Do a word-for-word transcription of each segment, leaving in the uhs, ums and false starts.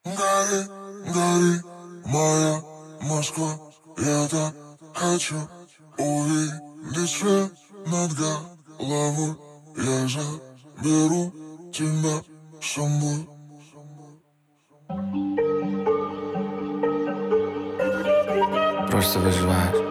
Гори, гори, моя Москва. Я так хочу увидеть свет над головой. Я заберу тебя с собой. Просто выживаешь.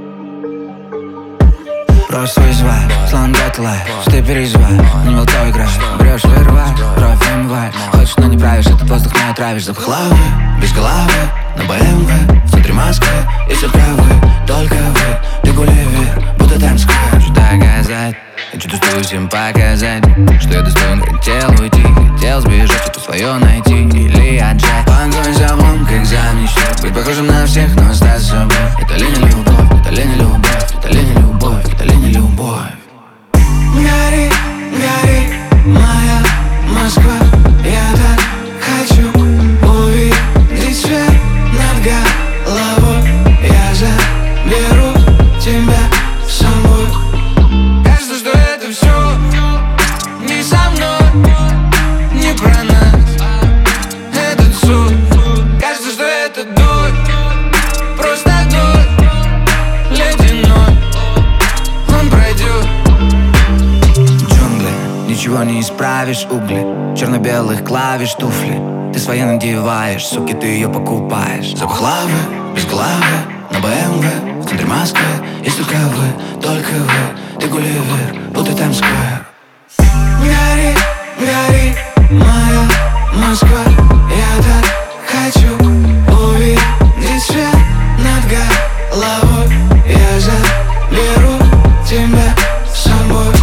Просто вызываешь, словно Deadlight, что ты переживаешь, не во кто играешь. Врешь, вырываешь, кровь вымываешь. Хочешь, но не правишь, этот воздух не отравишь. Запах лавы, без головы, на бэ эм вэ, в центре Москвы. И только вы, только вы, ты Гулливер, будто Таймс-сквер. Что доказать, хочу достую всем показать, что я достоин, хотел уйти, хотел сбежать, что-то свое найти или отжать. Погонь за облом, как за мечтой, быть похожим на всех, но стать собой. Это ли не любовь, это ли не любовь, это ли не любовь, это ли не любовь. Гори, гори, моя Москва. Я так хочу увидеть свет над головой. Я заберу тебя с собой. Кажется, что это все не со мной, не про нас. Этот суд, кажется, что это дождь, просто дождь ледяной. Он пройдет. Джунгли, ничего не исправишь, угли черно-белых клавиш, туфли. Ты свои надеваешь, суки, ты ее покупаешь. Запах лавы, без головы, на бэ эм вэ, в центре Москвы. Есть только вы, только вы, ты Гулливер, будто Таймс-сквер. Гори, гори, моя Москва. Я так хочу увидеть свет над головой. Я заберу тебя с собой.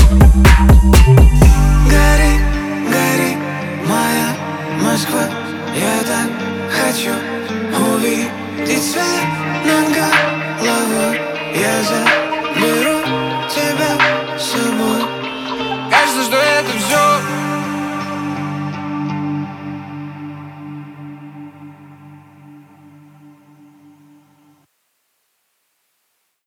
Гори, гори, моя Москва. Я так хочу увидеть свет над головой.